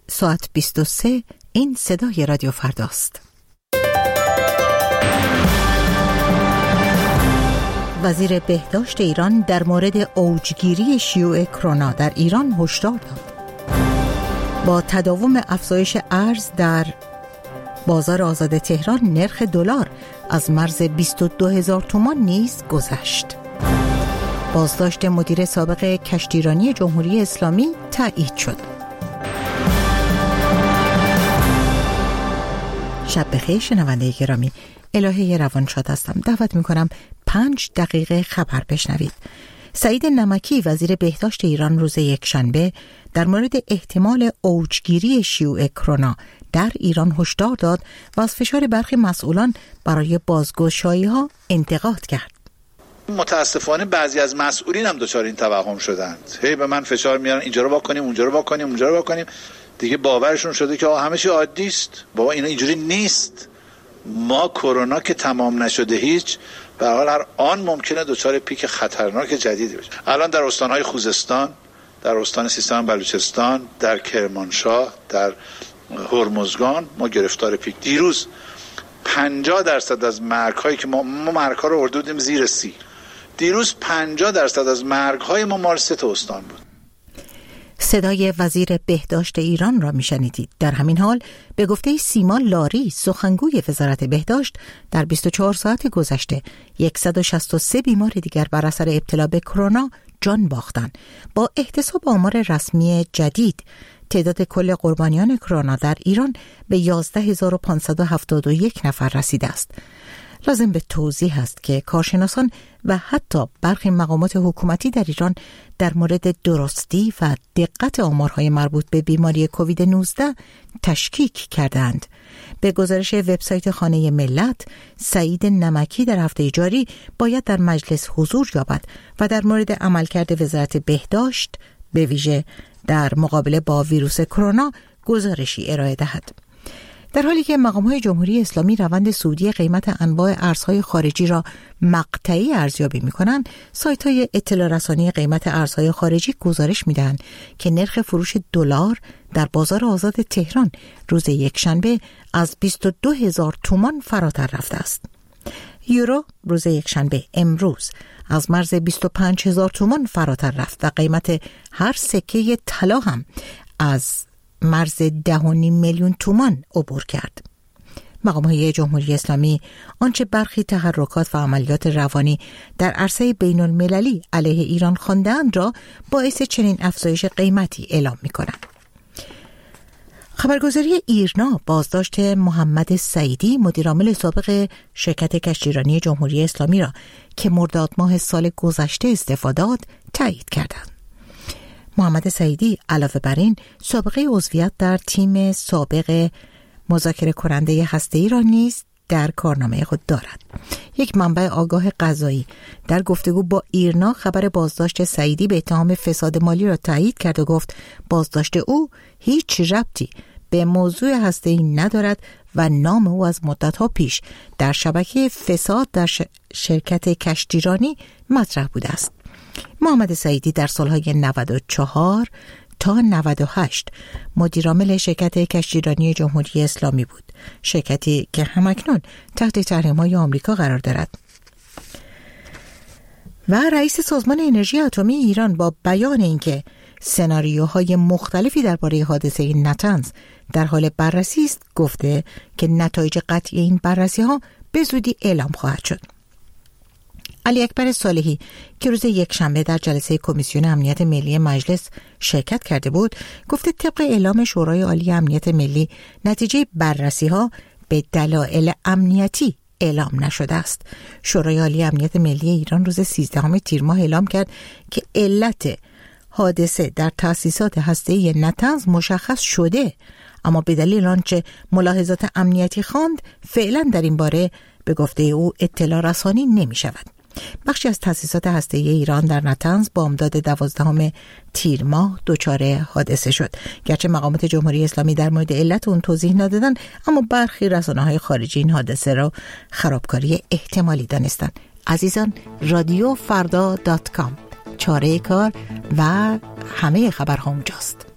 ساعت 23 این صدای رادیو فرداست. وزیر بهداشت ایران در مورد اوجگیری شیوع کرونا در ایران هشدار داد. با تداوم افزایش ارز در بازار آزاد تهران، نرخ دلار از مرز 22,000 تومان نیز گذشت. بازداشت مدیر سابق کشتیرانی جمهوری اسلامی تایید شد. شب بخیر شنونده گرامی، الهه روانشاد هستم. دعوت میکنم 5 دقیقه خبر بشنوید. سعید نمکی وزیر بهداشت ایران روز یکشنبه در مورد احتمال اوجگیری شیوع کرونا در ایران هشدار داد و از فشار برخی مسئولان برای بازگشایی ها انتقاد کرد. متاسفانه بعضی از مسئولین هم دچار این توهم شدند. هی به من فشار میارن اینجا رو واکنیم، اونجا رو واکنیم، اونجا رو واکنیم. دیگه باورشون شده که همه چی عادی است. بابا اینا اینجوری نیست. ما کرونا که تمام نشده هیچ، به هر حال هر آن ممکنه دچار پیک خطرناک جدیدی بشه. الان در استان‌های خوزستان، در استان سیستان بلوچستان، در کرمانشاه، در هرمزگان ما گرفتار پیک. دیروز 50% از مرگ‌هایی که ما مرگ‌ها رو آورده بودیم زیر 30، دیروز 50% از مرگ‌های ما مال 3 استان بود. صدای وزیر بهداشت ایران را میشنیدید. در همین حال به گفته سیما لاری، سخنگوی وزارت بهداشت، در 24 ساعت گذشته 163 بیمار دیگر بر اثر ابتلا به کرونا جان باختند. با احتساب آمار رسمی جدید، تعداد کل قربانیان کرونا در ایران به 11,571 نفر رسیده است. لازم به توضیح است که کارشناسان و حتی برخی مقامات حکومتی در ایران در مورد درستی و دقت آمارهای مربوط به بیماری کووید 19 تشکیک کردند. به گزارش وبسایت خانه ملت، سعید نمکی در هفته جاری باید در مجلس حضور یابد و در مورد عملکرد وزارت بهداشت به ویژه در مقابله با ویروس کرونا گزارشی ارائه دهد. در حالی که مقام‌های جمهوری اسلامی روند صعودی قیمت انواع ارزهای خارجی را مقطعی ارزیابی می‌کنند، سایت‌های اطلاع رسانی قیمت ارزهای خارجی گزارش می‌دهند که نرخ فروش دلار در بازار آزاد تهران روز یکشنبه از 22,000 تومان فراتر رفته است. یورو روز یکشنبه امروز از مرز 25,000 تومان فراتر رفت و قیمت هر سکه طلا هم از مرز 10.5 میلیون تومان عبور کرد. مقام‌های جمهوری اسلامی آنچه برخی تحرکات و عملیات روانی در عرصه بین المللی علیه ایران خواندند را باعث چنین افزایش قیمتی اعلام می‌کنند. خبرگزاری ایرنا بازداشت محمد سعیدی، مدیرعامل سابق شرکت کشتیرانی جمهوری اسلامی را که مرداد ماه سال گذشته استعفا داد تایید کردند. محمد سعیدی علاوه بر این سابقه عضویت در تیم سابق مذاکره کننده هسته‌ای را نیز در کارنامه خود دارد. یک منبع آگاه قضایی در گفتگو با ایرنا خبر بازداشت سعیدی به اتهام فساد مالی را تایید کرد و گفت بازداشت او هیچ ربطی به موضوع هسته‌ای ندارد و نام او از مدت‌ها پیش در شبکه فساد در شرکت کشتیرانی مطرح بوده است. محمد سعیدی در سالهای 94 تا 98 مدیرعامل شرکت کشتیرانی جمهوری اسلامی بود، شرکتی که همکنون تحت تحریم‌های آمریکا قرار دارد. و رئیس سازمان انرژی اتمی ایران با بیان اینکه سناریوهای مختلفی درباره حادثه نتنز در حال بررسی است، گفته که نتایج قطعی این بررسی‌ها به زودی اعلام خواهد شد. علی اکبر صالحی که روز یکشنبه در جلسه کمیسیون امنیت ملی مجلس شرکت کرده بود، گفته طبق اعلام شورای عالی امنیت ملی نتیجه بررسی‌ها به دلایل امنیتی اعلام نشده است. شورای عالی امنیت ملی ایران روز 13 تیر ماه اعلام کرد که علت حادثه در تأسیسات هسته‌ای نتنز مشخص شده، اما به دلیل آنچه ملاحظات امنیتی خواند فعلا در این باره به گفته او اطلاع رسانی نمی شود. بخشی از تأسیسات هسته‌ای ایران در نتنز با امداد 12 تیر ماه دچار حادثه شد. گرچه مقامات جمهوری اسلامی در مورد علت اون توضیح ندادن، اما برخی رسانه‌های خارجی این حادثه را خرابکاری احتمالی دانستند. عزیزان، رادیو فردا.com چاره کار و همه خبرها اونجاست.